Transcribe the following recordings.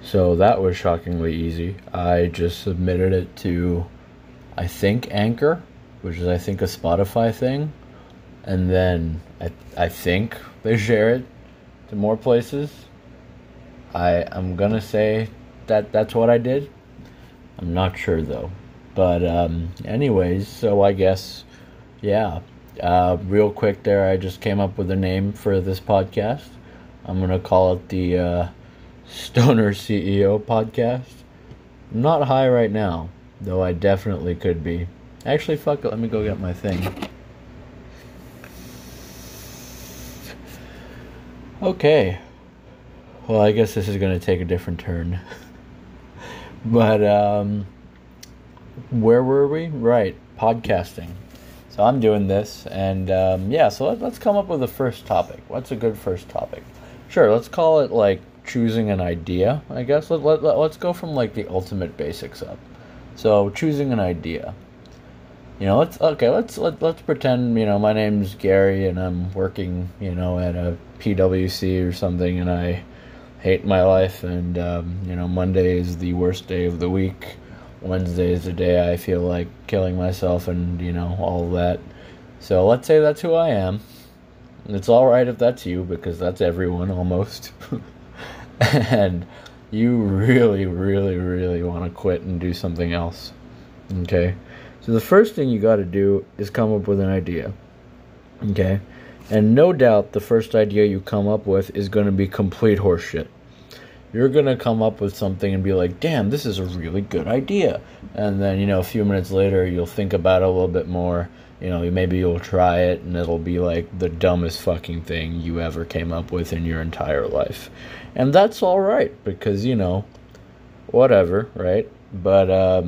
So that was shockingly easy. I just submitted it to, I think, Anchor, which is, I think, a Spotify thing. And then I think they share it to more places. I'm going to say that that's what I did. I'm not sure, though. But anyways, so I guess, yeah. Real quick there, I just came up with a name for this podcast. I'm going to call it the Stoner CEO podcast. I'm not high right now, though I definitely could be. Actually, fuck it, let me go get my thing. Okay. Well, I guess this is going to take a different turn. But, where were we? Right, podcasting. So I'm doing this, and yeah, so let's come up with a first topic. What's a good first topic? Sure, let's call it, like, choosing an idea, I guess. Let's go from, like, the ultimate basics up. So, choosing an idea. You know, let's pretend, you know, my name's Gary, and I'm working, you know, at a PWC or something, and I hate my life, and, you know, Monday is the worst day of the week. Wednesday is the day I feel like killing myself and, you know, all of that. So let's say that's who I am. It's alright if that's you, because that's everyone almost. And you really, really, really want to quit and do something else. Okay? So the first thing you got to do is come up with an idea. Okay? And no doubt the first idea you come up with is going to be complete horseshit. You're going to come up with something and be like, damn, this is a really good idea. And then, you know, a few minutes later, you'll think about it a little bit more. You know, maybe you'll try it, and it'll be like the dumbest fucking thing you ever came up with in your entire life. And that's all right, because, you know, whatever, right? But,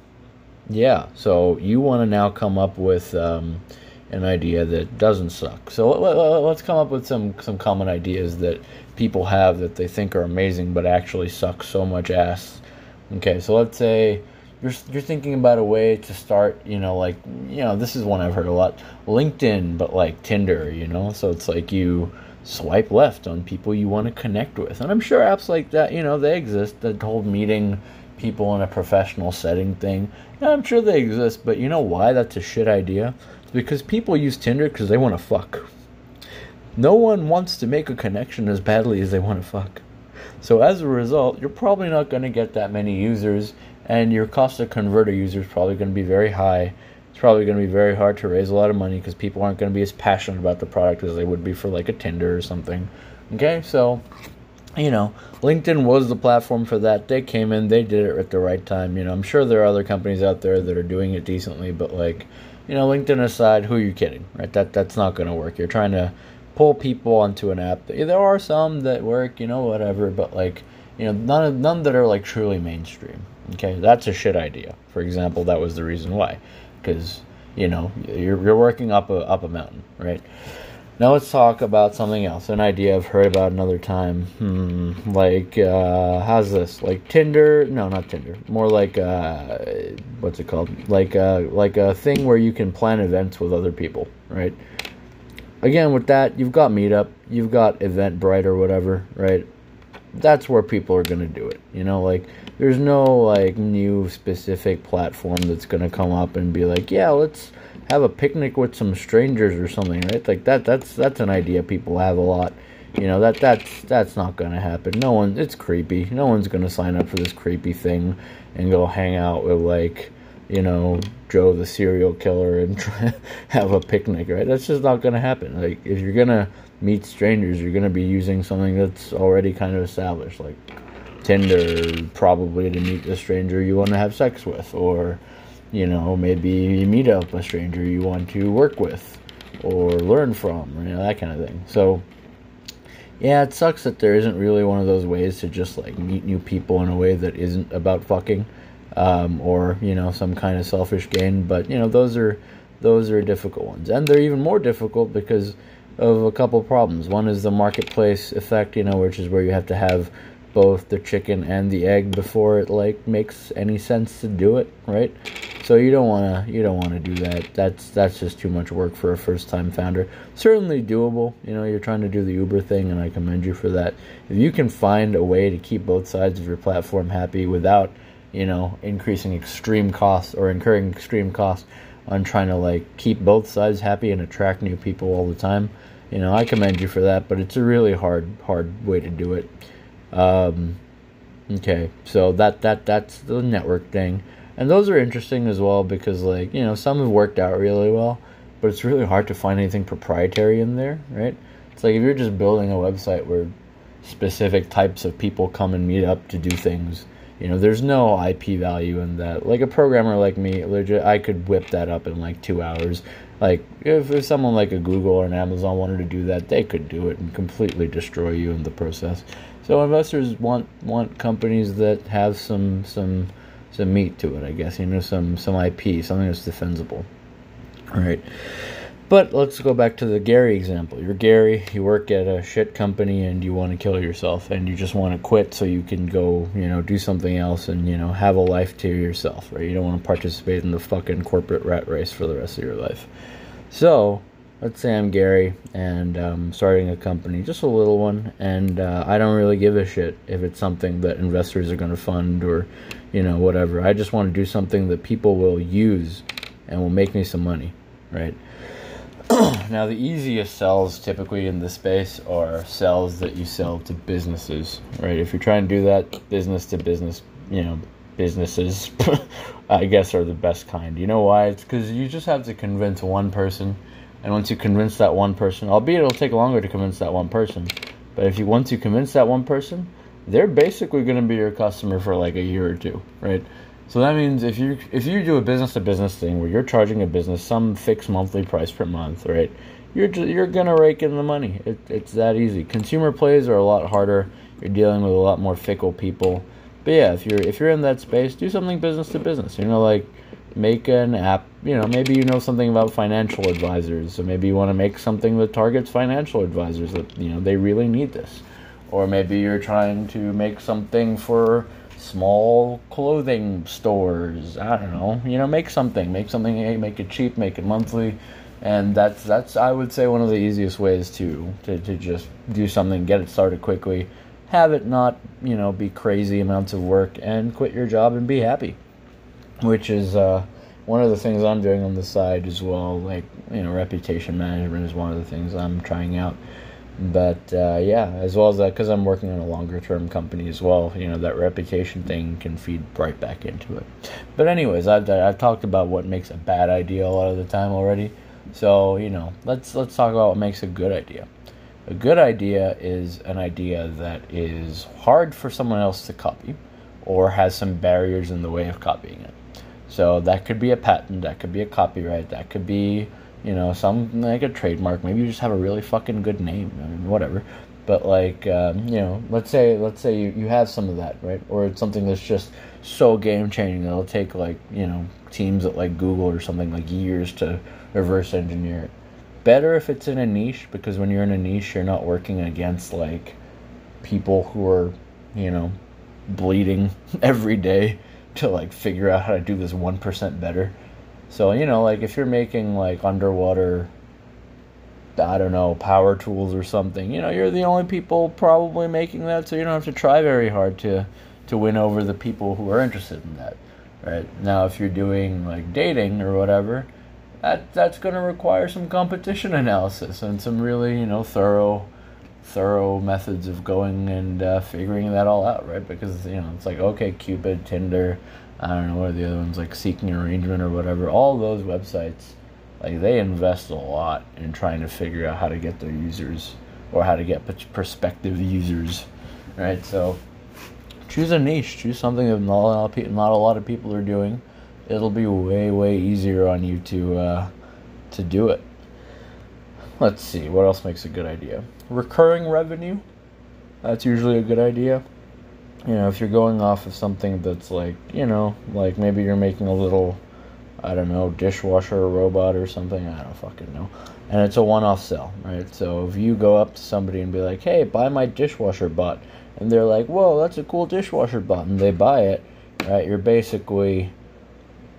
yeah, so you want to now come up with an idea that doesn't suck. So let's come up with some common ideas that people have that they think are amazing but actually suck so much ass. Okay, so let's say you're thinking about a way to start, you know, like, you know, this is one I've heard a lot, LinkedIn, but like Tinder, you know, so it's like you swipe left on people you want to connect with. And I'm sure apps like that, you know, they exist, that whole meeting people in a professional setting thing. Yeah, I'm sure they exist, but you know why that's a shit idea? It's because people use Tinder because they want to fuck. No one wants to make a connection as badly as they want to fuck. So as a result, you're probably not going to get that many users, and your cost to convert a user is probably going to be very high. It's probably going to be very hard to raise a lot of money because people aren't going to be as passionate about the product as they would be for like a Tinder or something. Okay, so, you know, LinkedIn was the platform for that. They came in, they did it at the right time. You know, I'm sure there are other companies out there that are doing it decently, but like, you know, LinkedIn aside, who are you kidding, right? That's not going to work. You're trying to pull people onto an app. There are some that work, you know, whatever, but like, you know, none that are like truly mainstream. Okay, that's a shit idea. For example, that was the reason why, because, you know, you're working up a mountain, right? Now let's talk about something else. An idea I've heard about another time. Like, how's this? Like Tinder? No, not Tinder. More like, what's it called? Like a thing where you can plan events with other people, right? Again, with that, you've got Meetup, you've got Eventbrite or whatever, right? That's where people are going to do it, you know? Like, there's no, like, new specific platform that's going to come up and be like, yeah, let's have a picnic with some strangers or something, right? Like, that's an idea people have a lot. You know, that's not going to happen. It's creepy. No one's going to sign up for this creepy thing and go hang out with, like, you know, Joe the serial killer and try to have a picnic, right? That's just not going to happen. Like, if you're going to meet strangers, you're going to be using something that's already kind of established, like Tinder, probably to meet a stranger you want to have sex with, or, you know, maybe you meet up a stranger you want to work with or learn from, you know, that kind of thing. So, yeah, it sucks that there isn't really one of those ways to just, like, meet new people in a way that isn't about fucking. Or, you know, some kind of selfish gain, but, you know, those are difficult ones, and they're even more difficult because of a couple problems. One is the marketplace effect, you know, which is where you have to have both the chicken and the egg before it, like, makes any sense to do it, right? So you don't wanna do that. That's just too much work for a first time founder. Certainly doable. You're trying to do the Uber thing, and I commend you for that. If you can find a way to keep both sides of your platform happy without increasing extreme costs or incurring extreme costs on trying to like keep both sides happy and attract new people all the time, I commend you for that. But it's a really hard way to do it. Okay, so that's the network thing. And those are interesting as well because, like, some have worked out really well, but it's really hard to find anything proprietary in there, right? It's like if you're just building a website where specific types of people come and meet up to do things, there's no IP value in that. Like a programmer like me, legit, I could whip that up in like 2 hours. Like if someone like a Google or an Amazon wanted to do that, they could do it and completely destroy you in the process. So investors want companies that have some meat to it, I guess, some IP, something that's defensible. All right. But let's go back to the Gary example. You're Gary, you work at a shit company and you want to kill yourself and you just want to quit so you can go, do something else and, have a life to yourself, right? You don't want to participate in the fucking corporate rat race for the rest of your life. So let's say I'm Gary and I'm starting a company, just a little one, and I don't really give a shit if it's something that investors are going to fund or, whatever. I just want to do something that people will use and will make me some money, right? Now, the easiest sells typically in this space are sells that you sell to businesses, right? If you're trying to do that business to business, businesses, I guess, are the best kind. You know why? It's because you just have to convince one person. And once you convince that one person, albeit it'll take longer to convince that one person, but once you convince that one person, they're basically going to be your customer for like a year or two, right? So that means if you do a business-to-business thing where you're charging a business some fixed monthly price per month, right, you're going to rake in the money. It's that easy. Consumer plays are a lot harder. You're dealing with a lot more fickle people. But yeah, if you're in that space, do something business-to-business. Like make an app. Maybe something about financial advisors. So maybe you want to make something that targets financial advisors that, they really need this. Or maybe you're trying to make something for small clothing stores. I don't know. Make something, hey, make it cheap, make it monthly. And that's I would say one of the easiest ways to just do something, get it started quickly, have it not, be crazy amounts of work, and quit your job and be happy. Which is one of the things I'm doing on the side as well. Like, reputation management is one of the things I'm trying out. But yeah, as well as that, because I'm working on a longer term company as well, that reputation thing can feed right back into it. But anyways, I've talked about what makes a bad idea a lot of the time already. So let's talk about what makes a good idea. A good idea is an idea that is hard for someone else to copy, or has some barriers in the way of copying it. So that could be a patent, that could be a copyright, that could be some like a trademark. Maybe you just have a really fucking good name, whatever. But like, let's say you have some of that, right? Or it's something that's just so game changing that it'll take like, teams at like Google or something like years to reverse engineer it. Better if it's in a niche, because when you're in a niche, you're not working against like people who are, bleeding every day to like figure out how to do this 1% better. So, like if you're making like underwater, I don't know, power tools or something, you're the only people probably making that, so you don't have to try very hard to win over the people who are interested in that, right? Now, if you're doing like dating or whatever, that's going to require some competition analysis and some really, thorough methods of going and figuring that all out, right? Because, it's like, okay, Cupid, Tinder, I don't know what are the other ones, like Seeking Arrangement or whatever. All those websites, like, they invest a lot in trying to figure out how to get their users, or how to get prospective users, right? So choose a niche, choose something that not a lot of people are doing. It'll be way easier on you to do it. Let's see, what else makes a good idea? Recurring revenue, that's usually a good idea. If you're going off of something that's like, like maybe you're making a little, I don't know, dishwasher or robot or something, I don't fucking know. And it's a one-off sell, right? So if you go up to somebody and be like, hey, buy my dishwasher bot, and they're like, whoa, that's a cool dishwasher bot, and they buy it, right? You're basically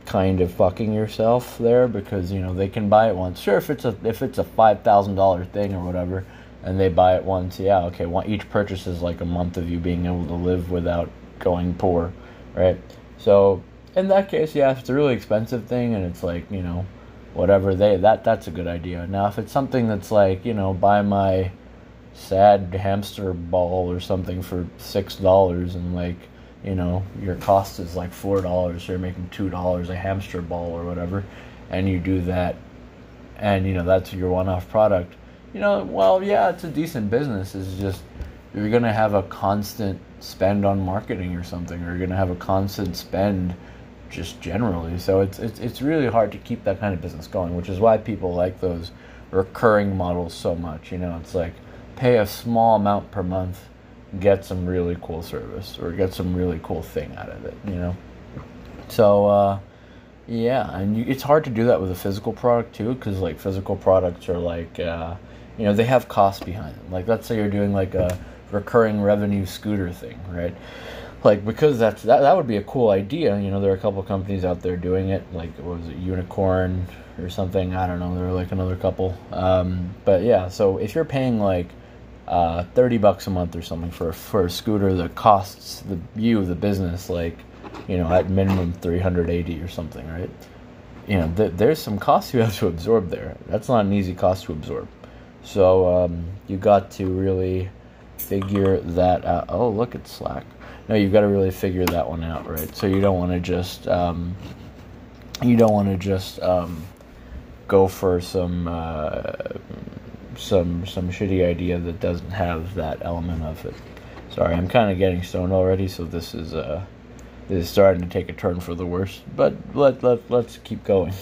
kind of fucking yourself there, because they can buy it once. Sure, if it's a $5,000 thing or whatever, and they buy it once, yeah, okay. Each purchase is like a month of you being able to live without going poor, right? So in that case, yeah, if it's a really expensive thing and it's like whatever, that's a good idea. Now if it's something that's like buy my sad hamster ball or something for $6, and like your cost is like $4, so you're making $2 a hamster ball or whatever, and you do that, and that's your one-off product, well, yeah, it's a decent business. It's just you're gonna have a constant spend on marketing or something, or you're gonna have a constant spend just generally. So it's really hard to keep that kind of business going, which is why people like those recurring models so much. It's like pay a small amount per month, get some really cool service, or get some really cool thing out of it, So, yeah, and it's hard to do that with a physical product too, because like physical products are like, they have costs behind them. Like let's say you're doing like a recurring revenue scooter thing, right? Like, because that would be a cool idea. There are a couple of companies out there doing it. Like, what was it, Unicorn or something? I don't know. There are like another couple. But yeah, so if you're paying like $30 a month or something for a scooter that costs the business like at minimum $380 or something, right? There's some costs you have to absorb there. That's not an easy cost to absorb. So you got to really figure that out. Oh, look at Slack. No, you've got to really figure that one out, right? So you don't want to just go for some shitty idea that doesn't have that element of it. Sorry, I'm kind of getting stoned already, so this is starting to take a turn for the worse. But let's keep going.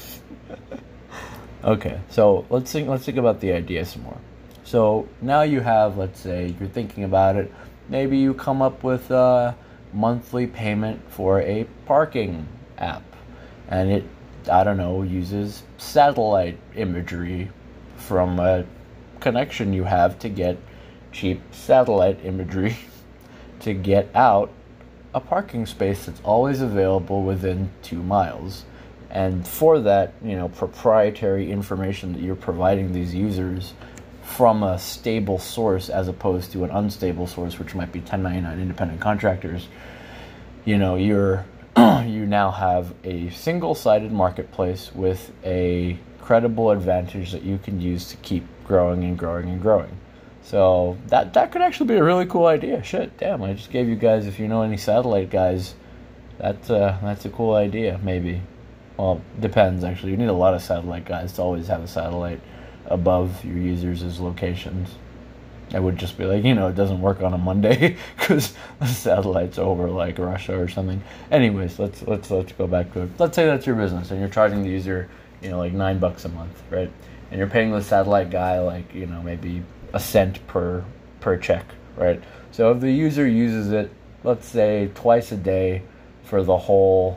Okay, so let's think about the idea some more. So now you have, let's say you're thinking about it. Maybe you come up with a monthly payment for a parking app, and it, I don't know, uses satellite imagery from a connection you have to get cheap satellite imagery to get out a parking space that's always available within 2 miles. And for that, proprietary information that you're providing these users from a stable source as opposed to an unstable source, which might be 1099 independent contractors, you now have a single-sided marketplace with a credible advantage that you can use to keep growing and growing and growing. So that could actually be a really cool idea. Shit, damn, I just gave you guys, if you know any satellite guys, that's a cool idea, maybe. Well, depends, actually. You need a lot of satellite guys to always have a satellite above your users' locations. I would just be like, it doesn't work on a Monday because the satellite's over like Russia or something. Anyways, let's go back to it. Let's say that's your business and you're charging the user, like $9 a month, right? And you're paying the satellite guy like, maybe a cent per check, right? So if the user uses it, let's say twice a day for the whole,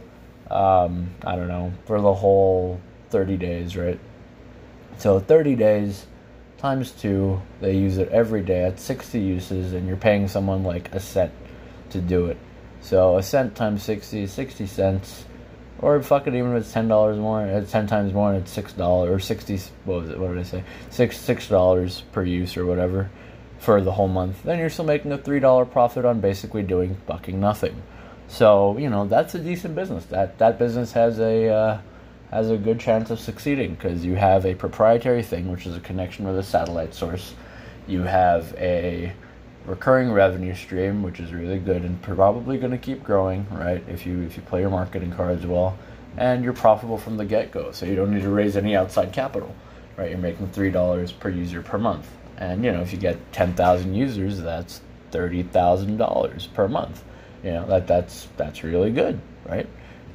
for the whole 30 days, right? So 30 days times 2, they use it every day at 60 uses, and you're paying someone like a cent to do it. So a cent times 60 is 60 cents, or fuck it, even if it's $10 more, it's 10 times more, and it's $6 or 60. What was it? What did I say? $6 per use or whatever for the whole month. Then you're still making a $3 profit on basically doing fucking nothing. So that's a decent business. That business has a good chance of succeeding because you have a proprietary thing, which is a connection with a satellite source. You have a recurring revenue stream, which is really good and probably going to keep growing, right? If you play your marketing cards well, and you're profitable from the get-go, so you don't need to raise any outside capital, right? You're making $3 per user per month, and if you get 10,000 users, that's $30,000 per month. That's really good, right?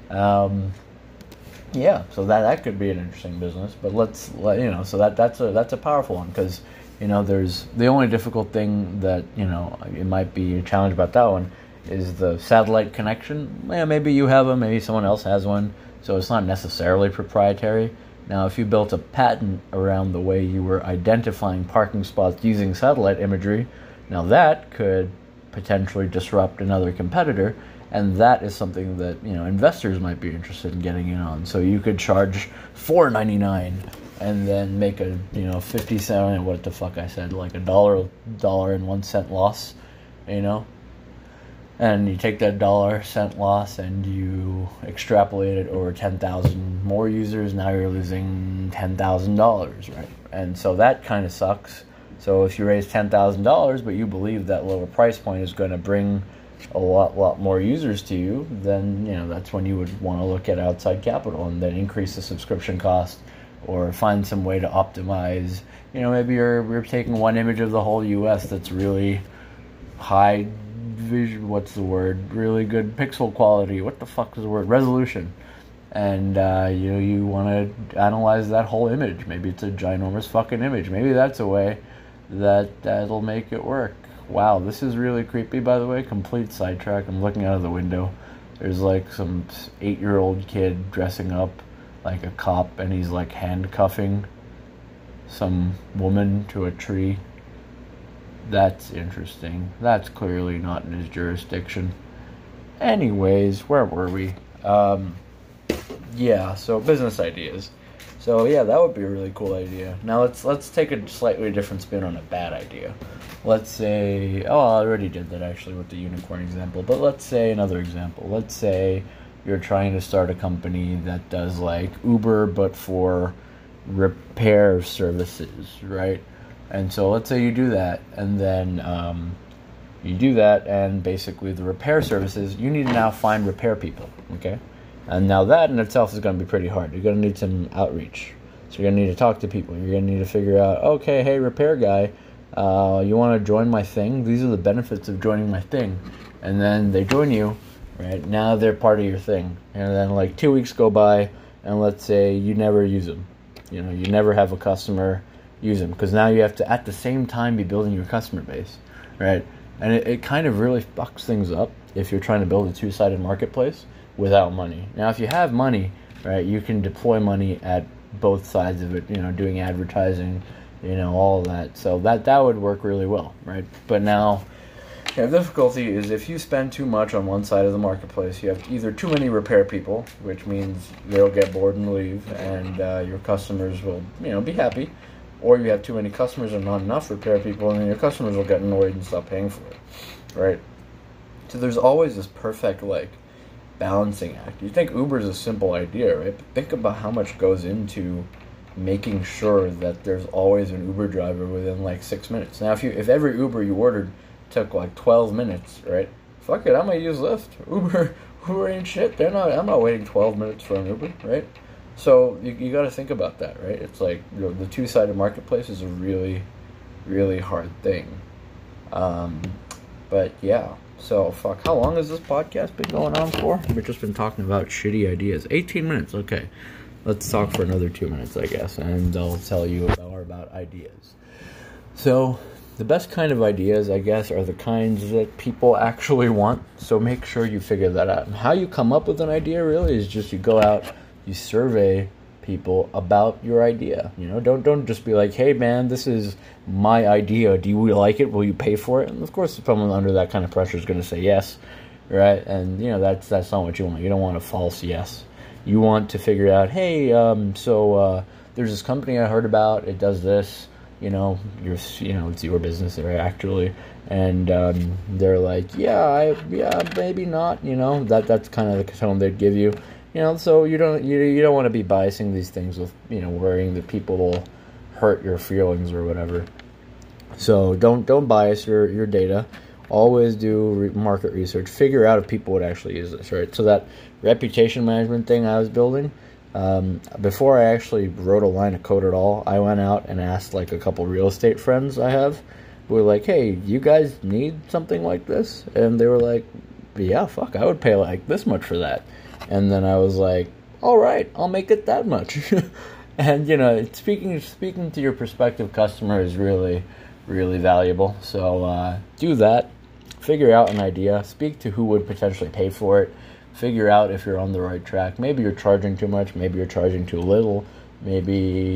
Yeah, so that could be an interesting business, but so that's a powerful one because there's the only difficult thing that it might be a challenge about that one is the satellite connection. Yeah, maybe you have one, maybe someone else has one, so it's not necessarily proprietary. Now, if you built a patent around the way you were identifying parking spots using satellite imagery, now that could potentially disrupt another competitor, and that is something that, you know, investors might be interested in getting in on. So you could charge $4.99 and then make a, you know, 50-cent, what the fuck I said, like $1.01 loss, you know, and you take that $0.01 loss and you extrapolate it over 10,000 more users. Now you're losing $10,000, right? And so that kind of sucks. So if you raise $10,000, but you believe that lower price point is going to bring a lot more users to you, then, you know, that's when you would want to look at outside capital and then increase the subscription cost, or find some way to optimize. You know, maybe you're taking one image of the whole U.S. that's really high vision, really good pixel quality, what the fuck is the word, resolution, and you know, you want to analyze that whole image. Maybe it's a ginormous fucking image. Maybe that's a way that'll make it work. Wow, this is really creepy, by the way. Complete sidetrack. I'm looking out of the window. There's like some 8-year-old kid dressing up like a cop, and he's like handcuffing some woman to a tree. That's interesting. That's clearly not in his jurisdiction. Anyways, where were we? Yeah, so business ideas. So yeah, that would be a really cool idea. Now let's take a slightly different spin on a bad idea. Let's say, I already did that actually with the unicorn example, but let's say another example. Let's say you're trying to start a company that does like Uber, but for repair services, right? And so let's say you do that, and then you do that, and basically the repair services, you need to now find repair people, okay? And now that in itself is going to be pretty hard. You're going to need some outreach. So you're going to need to talk to people. You're going to need to figure out, okay, hey, repair guy, you want to join my thing? These are the benefits of joining my thing. And then they join you, right? Now they're part of your thing. And then like 2 weeks go by, and let's say you never use them. You know, you never have a customer use them, because now you have to at the same time be building your customer base, right? And it kind of really fucks things up if you're trying to build a two-sided marketplace without money. Now, if you have money, right, you can deploy money at both sides of it, you know, doing advertising, you know, all of that. So that would work really well, right? But now, the difficulty is if you spend too much on one side of the marketplace, you have either too many repair people, which means they'll get bored and leave, and your customers will, you know, be happy, or you have too many customers and not enough repair people, and then your customers will get annoyed and stop paying for it, right? So there's always this perfect, like, balancing act. You think Uber is a simple idea, right? But think about how much goes into making sure that there's always an Uber driver within like 6 minutes. Now, if every Uber you ordered took like 12 minutes, right? Fuck it, I'm gonna use Lyft. Uber ain't shit. I'm not waiting 12 minutes for an Uber, right? So you got to think about that, right? It's like, you know, the two-sided marketplace is a really, really hard thing. But yeah. So, fuck, how long has this podcast been going on for? We've just been talking about shitty ideas. 18 minutes, okay. Let's talk for another 2 minutes, I guess, and I'll tell you more about ideas. So, the best kind of ideas, I guess, are the kinds that people actually want, so make sure you figure that out. And how you come up with an idea, really, is just you go out, you survey people about your idea. You know, don't just be like, hey man, this is my idea, do you like it, will you pay for it? And of course someone under that kind of pressure is going to say yes, right? And you know, that's not what you want. You don't want a false yes. You want to figure out, hey, there's this company I heard about, it does this, you know, it's your business, right, actually, and they're like, yeah, maybe not, you know, that's kind of the tone they'd give you. You know, so you don't want to be biasing these things with, you know, worrying that people will hurt your feelings or whatever. So don't bias your data. Always do market research. Figure out if people would actually use this, right? So that reputation management thing I was building, before I actually wrote a line of code at all, I went out and asked like a couple real estate friends I have, who were like, hey, you guys need something like this? And they were like, yeah, fuck, I would pay like this much for that. And then I was like, all right, I'll make it that much. And, you know, speaking to your prospective customer is really, really valuable. So do that. Figure out an idea. Speak to who would potentially pay for it. Figure out if you're on the right track. Maybe you're charging too much. Maybe you're charging too little. Maybe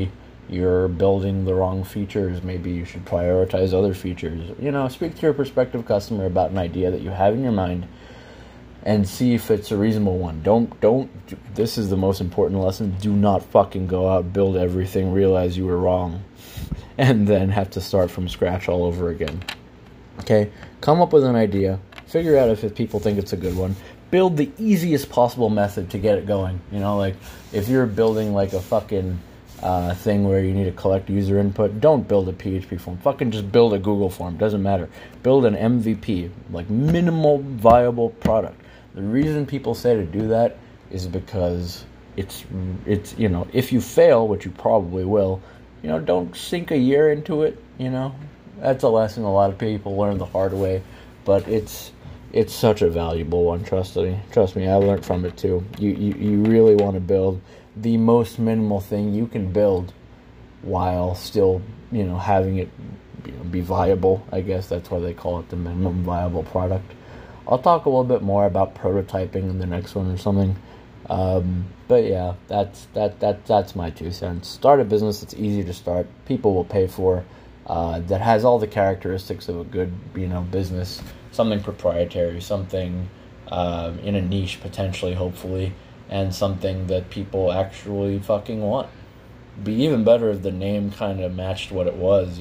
you're building the wrong features. Maybe you should prioritize other features. Speak to your prospective customer about an idea that you have in your mind and see if it's a reasonable one. This is the most important lesson. Do not fucking go out, build everything, realize you were wrong, and then have to start from scratch all over again. Okay? Come up with an idea. Figure out if people think it's a good one. Build the easiest possible method to get it going. Like, if you're building like a fucking thing where you need to collect user input, don't build a PHP form. Fucking just build a Google form. Doesn't matter. Build an MVP, like minimal viable product. The reason people say to do that is because it's if you fail, which you probably will, don't sink a year into it. That's a lesson a lot of people learn the hard way, but it's such a valuable one. Trust me, I learned from it too. You really want to build the most minimal thing you can build while still having it be viable. I guess that's why they call it the minimum viable product. I'll talk a little bit more about prototyping in the next one or something. But yeah, that's my 2 cents. Start a business that's easy to start, people will pay for, that has all the characteristics of a good business. Something proprietary, something in a niche potentially, hopefully, and something that people actually fucking want. Be even better if the name kind of matched what it was.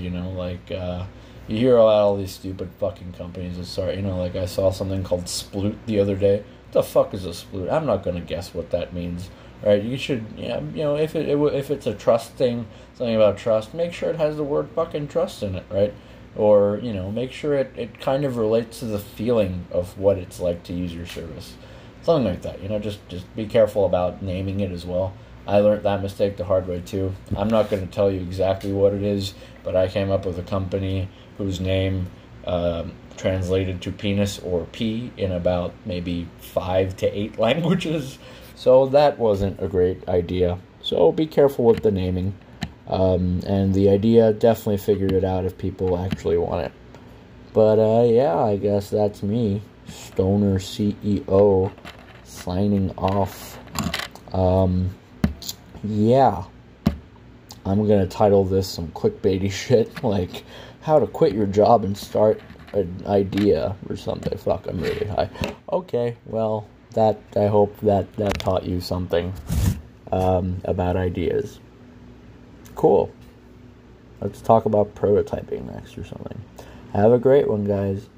You hear about all these stupid fucking companies that start, like I saw something called Sploot the other day. What the fuck is a Sploot? I'm not going to guess what that means, right? You should, if it's a trust thing, something about trust, make sure it has the word fucking trust in it, right? Or, make sure it kind of relates to the feeling of what it's like to use your service. Something like that, just be careful about naming it as well. I learned that mistake the hard way too. I'm not going to tell you exactly what it is, but I came up with a company whose name translated to penis or pee in about maybe 5 to 8 languages. So that wasn't a great idea. So be careful with the naming. And the idea, definitely figured it out if people actually want it. But yeah, I guess that's me, Stoner CEO, signing off. Yeah, I'm gonna title this some clickbaity shit, like how to quit your job and start an idea or something. Fuck, I'm really high. Okay, well, I hope that taught you something about ideas. Cool. Let's talk about prototyping next or something. Have a great one, guys.